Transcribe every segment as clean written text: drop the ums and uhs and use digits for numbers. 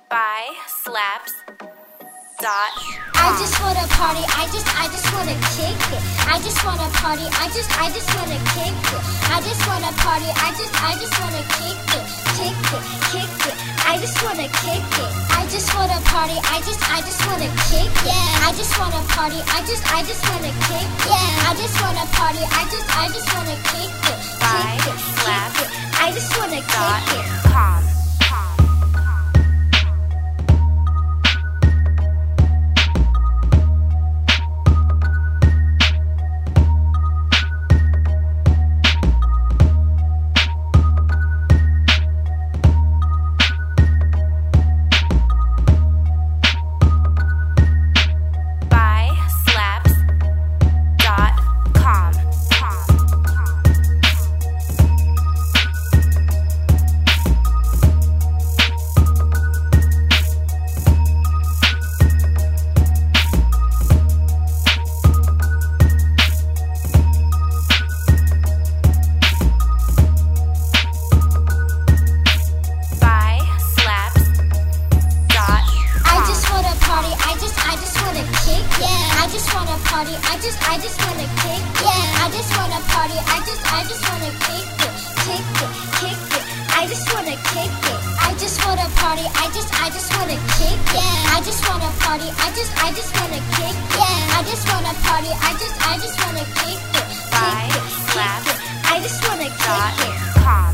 by slaps. I just wanna party, I just wanna kick it. I just wanna party, I just wanna kick it. I just wanna party, I just wanna kick it. Kick it. I just wanna kick it. I just wanna party, I just wanna kick it. Yeah. I just wanna party, I just wanna kick it. Yeah. I just wanna party, I just wanna kick it. By Kick slaps. it. I just wanna kick it. .com. I just wanna kick it. Yeah. I just wanna party. I just wanna kick it. Kick it. I just wanna kick it. I just wanna party. I just wanna kick it. Yeah. I just wanna party. I just wanna kick it. Yeah. I just wanna party. I just wanna kick it. By slaps. I just wanna kick it. .com.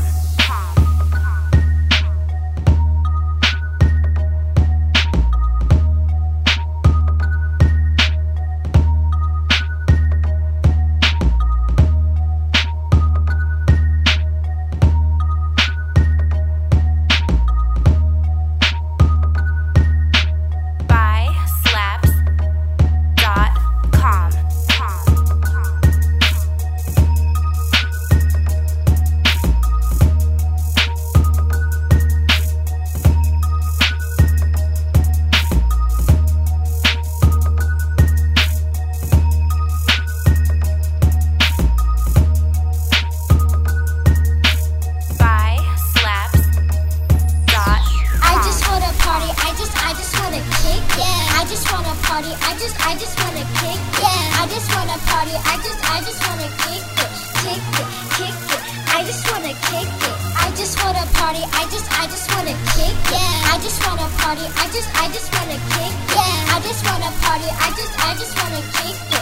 I just wanna kick it. Yeah. I just wanna party. I just wanna kick it. Kick it. I just wanna kick it. I just wanna party. I just wanna kick it. Yeah. I just wanna party. I just wanna kick it. Yeah. I just wanna party. I just wanna kick it.